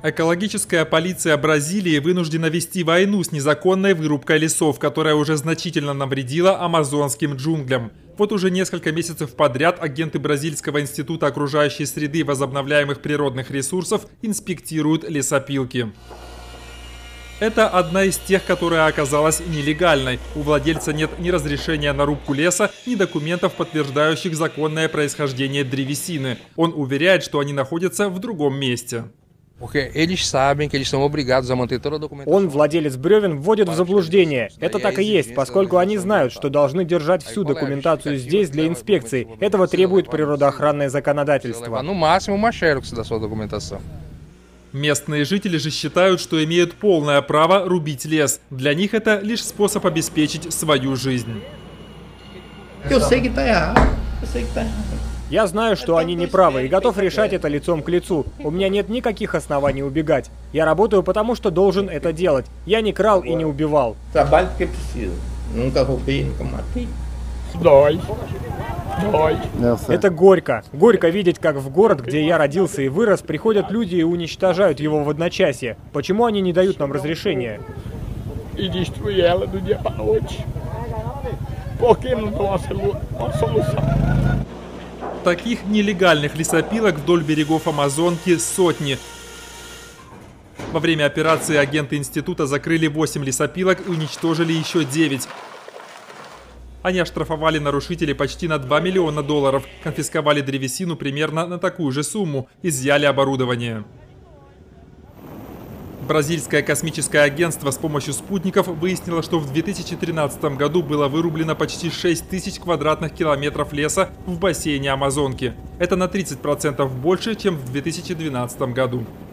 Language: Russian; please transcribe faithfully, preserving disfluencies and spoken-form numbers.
Экологическая полиция Бразилии вынуждена вести войну с незаконной вырубкой лесов, которая уже значительно навредила амазонским джунглям. Вот уже несколько месяцев подряд агенты Бразильского института окружающей среды и возобновляемых природных ресурсов инспектируют лесопилки. Это одна из тех, которая оказалась нелегальной. У владельца нет ни разрешения на рубку леса, ни документов, подтверждающих законное происхождение древесины. Он уверяет, что они находятся в другом месте. Он, владелец бревен, вводит в заблуждение. Это так и есть, поскольку они знают, что должны держать всю документацию здесь для инспекции. Этого требует природоохранное законодательство. Местные жители же считают, что имеют полное право рубить лес. Для них это лишь способ обеспечить свою жизнь. Я знаю, что они неправы и готов решать это лицом к лицу. У меня нет никаких оснований убегать. Я работаю потому, что должен это делать. Я не крал и не убивал. Это горько. Горько видеть, как в город, где я родился и вырос, приходят люди и уничтожают его в одночасье. Почему они не дают нам разрешения? Таких нелегальных лесопилок вдоль берегов Амазонки сотни. Во время операции агенты института закрыли восемь лесопилок и уничтожили еще девять. Они оштрафовали нарушителей почти на два миллиона долларов, конфисковали древесину примерно на такую же сумму, изъяли оборудование. Бразильское космическое агентство с помощью спутников выяснило, что в две тысячи тринадцатом году было вырублено почти шесть тысяч квадратных километров леса в бассейне Амазонки. Это на тридцать процентов больше, чем в две тысячи двенадцатом году.